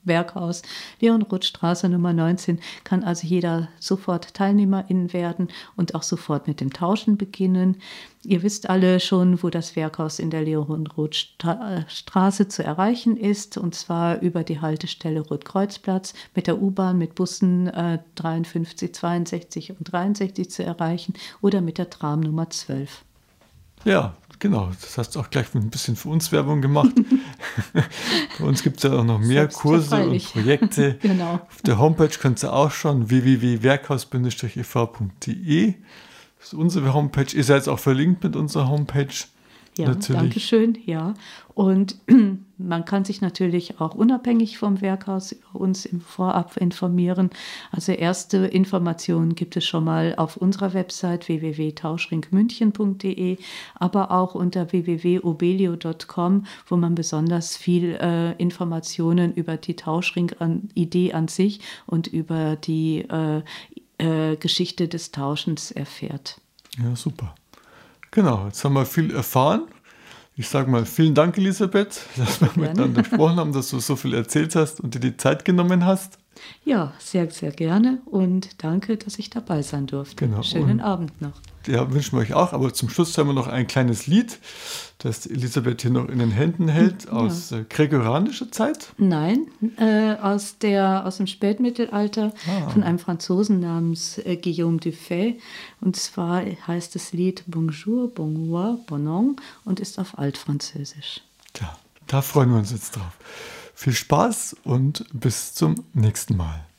Werkhaus, Leonrothstraße Nummer neunzehn, kann also jeder sofort Teilnehmerin werden und auch sofort mit dem Tauschen beginnen. Ihr wisst alle schon, wo das Werkhaus in der Leonrothstraße zu erreichen ist, und zwar über die Haltestelle Rotkreuzplatz, mit der U-Bahn, mit Bussen äh, dreiundfünfzig, zweiundsechzig und dreiundsechzig zu erreichen oder mit der Tram Nummer zwölf. Ja, genau. Das hast du auch gleich ein bisschen für uns Werbung gemacht. Bei uns gibt es ja auch noch mehr Kurse und Projekte. Genau. Auf der Homepage könnt ihr auch schauen, w w w punkt werkhaus Bindestrich e v punkt d e. Das ist unsere Homepage. Ihr seid auch verlinkt mit unserer Homepage. Ja, natürlich. Danke schön. Ja. Und man kann sich natürlich auch unabhängig vom Werkhaus über uns im Vorab informieren. Also erste Informationen gibt es schon mal auf unserer Website w w w punkt tauschringmünchen punkt d e, aber auch unter w w w punkt obelio punkt com, wo man besonders viel äh, Informationen über die Tauschring-Idee an sich und über die äh, äh, Geschichte des Tauschens erfährt. Ja, super. Genau, jetzt haben wir viel erfahren. Ich sage mal vielen Dank, Elisabeth, dass wir Gerne. miteinander gesprochen haben, dass du so viel erzählt hast und dir die Zeit genommen hast. Ja, sehr, sehr gerne und danke, dass ich dabei sein durfte. Genau. Schönen Und Abend noch. Ja, wünschen wir euch auch. Aber zum Schluss haben wir noch ein kleines Lied, das Elisabeth hier noch in den Händen hält, Ja. aus äh, gregorianischer Zeit. Nein, äh, aus, der, aus dem Spätmittelalter Ah. von einem Franzosen namens äh, Guillaume Dufay. Und zwar heißt das Lied Bonjour, Bonjour, Bonon und ist auf Altfranzösisch. Tja, da freuen wir uns jetzt drauf. Viel Spaß und bis zum nächsten Mal.